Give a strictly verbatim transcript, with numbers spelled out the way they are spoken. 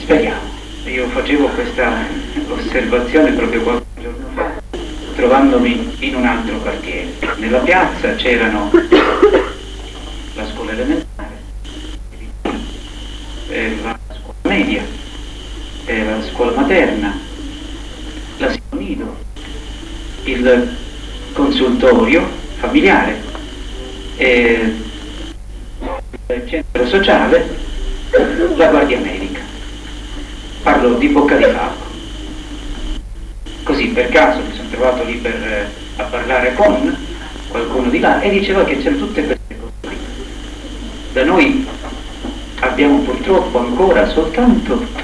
Speriamo. Io facevo questa osservazione proprio qualche giorno fa, trovandomi in un altro quartiere. Nella piazza c'erano la scuola elementare, eh, la scuola media, eh, la scuola materna, l'asilo nido, il consultorio familiare, eh, il centro sociale, la guardia medica. Parlo di Bocca di Falco. Così per caso mi sono trovato lì per, eh, a parlare con qualcuno di là e diceva che c'erano tutte queste cose qui. Da noi abbiamo purtroppo ancora soltanto